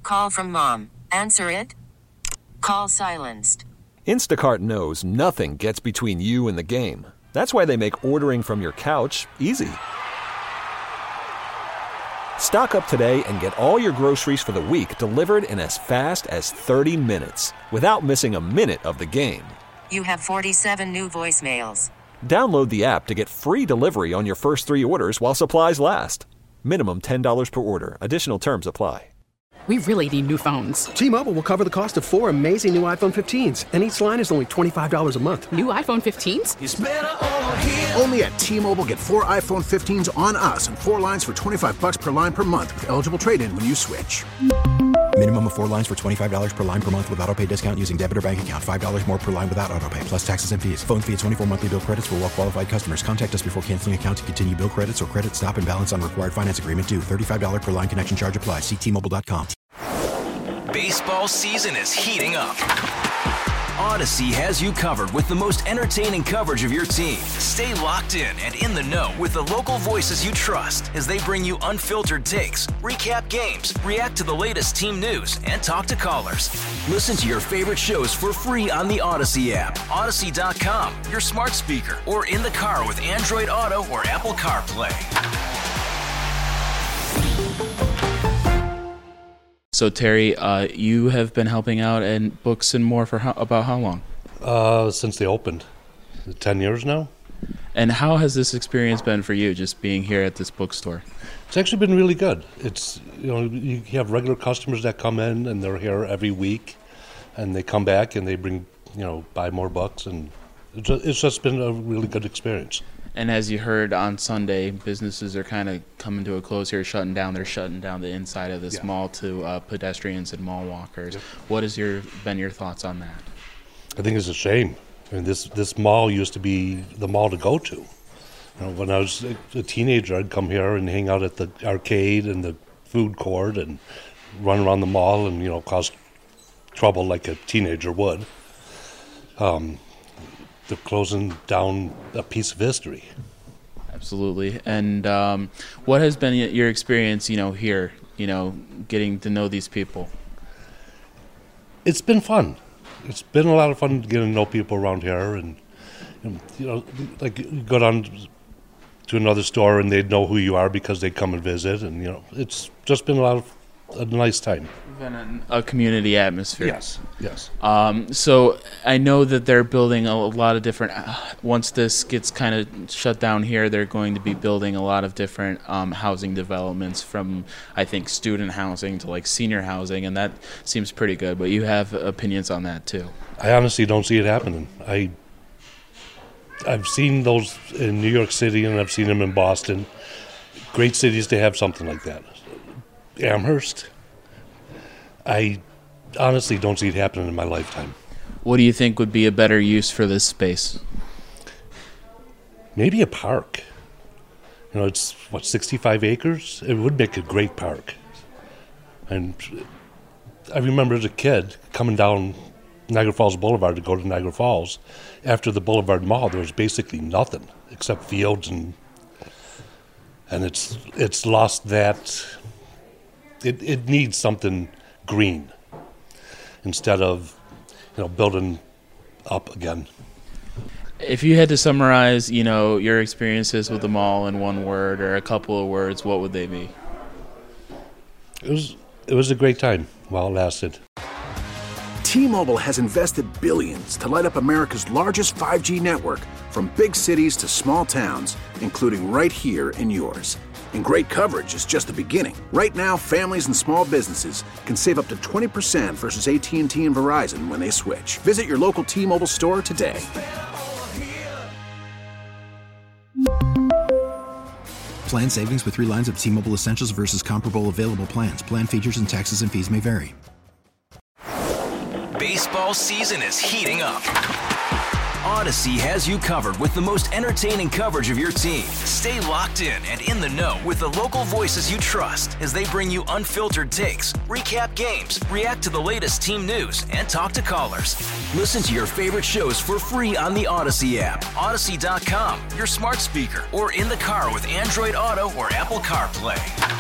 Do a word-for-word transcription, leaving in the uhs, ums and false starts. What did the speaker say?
Call from mom. Answer it. Call silenced. Instacart knows nothing gets between you and the game. That's why they make ordering from your couch easy. Stock up today and get all your groceries for the week delivered in as fast as thirty minutes without missing a minute of the game. You have forty-seven new voicemails. Download the app to get free delivery on your first three orders while supplies last. Minimum ten dollars per order. Additional terms apply. We really need new phones. T-Mobile will cover the cost of four amazing new iPhone fifteens, and each line is only twenty-five dollars a month. New iPhone fifteens? It's better over here. Only at T-Mobile, get four iPhone fifteens on us and four lines for twenty-five bucks per line per month with eligible trade-in when you switch. Minimum of four lines for twenty-five dollars per line per month with autopay discount using debit or bank account. five dollars more per line without autopay, plus taxes and fees. Phone fee at twenty-four monthly bill credits for well-qualified customers. Contact us before canceling account to continue bill credits or credit stop and balance on required finance agreement due. thirty-five dollars per line connection charge applies. See T Mobile dot com. Baseball season is heating up. Odyssey has you covered with the most entertaining coverage of your team. Stay locked in and in the know with the local voices you trust as they bring you unfiltered takes, recap games, react to the latest team news, and talk to callers. Listen to your favorite shows for free on the Odyssey app, Odyssey dot com, your smart speaker, or in the car with Android Auto or Apple CarPlay. So Terry, uh, you have been helping out in Books and More for how, about how long? Uh, since they opened, ten years now. And how has this experience been for you, just being here at this bookstore? It's actually been really good. It's, you know, you have regular customers that come in and they're here every week, and they come back and they bring, you know, buy more books, and it's just, it's just been a really good experience. And as you heard on Sunday, businesses are kind of coming to a close here, shutting down. They're shutting down the inside of this yeah. mall to uh, pedestrians and mall walkers. Yep. What has your been your thoughts on that? I think it's a shame. I mean, this this mall used to be the mall to go to. You know, when I was a teenager, I'd come here and hang out at the arcade and the food court and run around the mall and, you know, cause trouble like a teenager would. Um, they're closing down a piece of history. Absolutely. And um, what has been your experience, you know, here, you know, getting to know these people? It's been fun. It's been a lot of fun getting to know people around here, and, and you know, like you go down to another store and they'd know who you are because they come and visit, and you know, it's just been a lot of a nice time. Been a community atmosphere. Yes, yes. Um, so I know that they're building a lot of different. Uh, once this gets kind of shut down here, they're going to be building a lot of different um, housing developments, from I think student housing to like senior housing, and that seems pretty good. But you have opinions on that too. I honestly don't see it happening. I I've seen those in New York City and I've seen them in Boston. Great cities to have something like that. Amherst, I honestly don't see it happening in my lifetime. What do you think would be a better use for this space? Maybe a park. You know, it's, what, sixty-five acres? It would make a great park. And I remember as a kid coming down Niagara Falls Boulevard to go to Niagara Falls. After the Boulevard Mall, there was basically nothing except fields, and and it's it's lost that. It it needs something green instead of, you know, building up again. If you had to summarize, you know, your experiences with the mall in one word or a couple of words, what would they be? It was it was a great time while it lasted. T-Mobile has invested billions to light up America's largest five G network, from big cities to small towns, including right here in yours. And great coverage is just the beginning. Right now, families and small businesses can save up to twenty percent versus A T and T and Verizon when they switch. Visit your local T-Mobile store today. Plan savings with three lines of T-Mobile Essentials versus comparable available plans. Plan features and taxes and fees may vary. Baseball season is heating up. Odyssey has you covered with the most entertaining coverage of your team. Stay locked in and in the know with the local voices you trust as they bring you unfiltered takes, recap games, react to the latest team news, and talk to callers. Listen to your favorite shows for free on the Odyssey app, Odyssey dot com, your smart speaker, or in the car with Android Auto or Apple CarPlay.